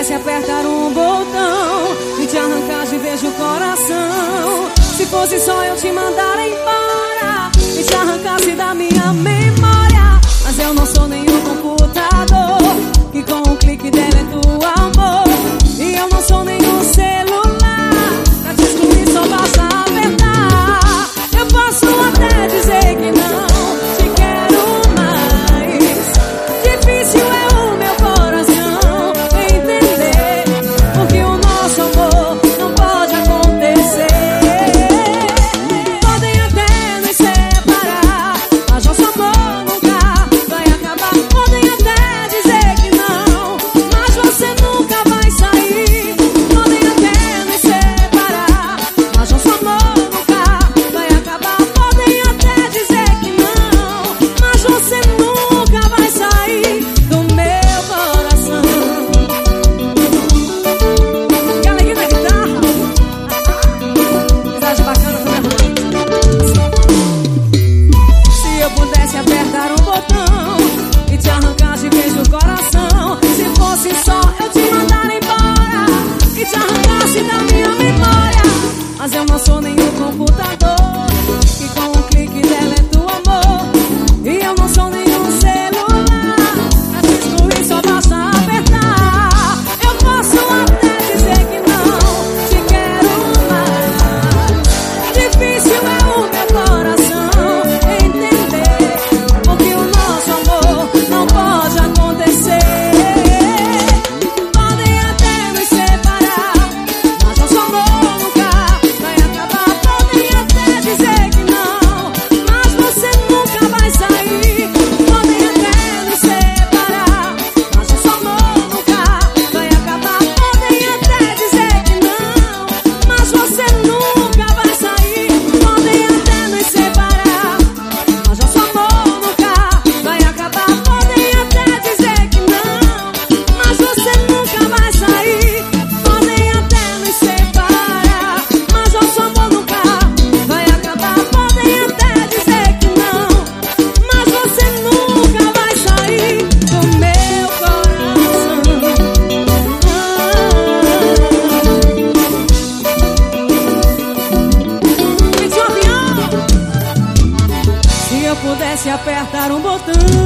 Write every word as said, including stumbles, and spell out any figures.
pudesse apertar um botão e te arrancar de vez o coração, se fosse só eu te mandar embora e te arrancasse da minha memória. Mas eu não sou nenhum computador que com um clique deleta o amor, e eu não sou nenhum celular pra te excluir, só basta apertar. Eu posso até dizer que não te quero mais, difícil é o meu coração entender, porque o nosso amor não pode acontecer. Podem até nos separar, mas nosso amor nunca vai acabar. Podem até dizer que não, mas você nunca vai sair. Podem até nos separar, mas nosso amor nunca vai acabar. Podem até dizer que não, mas você nunca vai sair do meu coração. Que alegria da guitarra, mensagem bacana do meu amor. Se eu pudesse apertar um botão e te arrancar de vez do coração, se fosse só eu te mandar embora e te arrancasse da minha memória. Mas eu não sou nenhum computador que com um clique deleta o amor, e eu não sou nenhum celular pra te excluir, só basta apertar. Eu posso até dizer que não te quero mais, difícil é o meu coração entender, porque o nosso amor não pode acontecer. Podem até nos separar, mas nosso amor nunca vai acabar. Podem até dizer que não, mas você nunca vai sair. Podem até nos separar, mas nosso amor nunca vai acabar. Podem até dizer que não, mas você nunca vai sair. Podem até nos separar, mas nosso amor nunca vai acabar. Podem até dizer que não, mas você nunca vai sair. Podem até nos separar, mas nosso amor nunca vai acabar. Podem até dizer que não, mas você nunca vai sair do meu coração. Se eu pudesse apertar um botão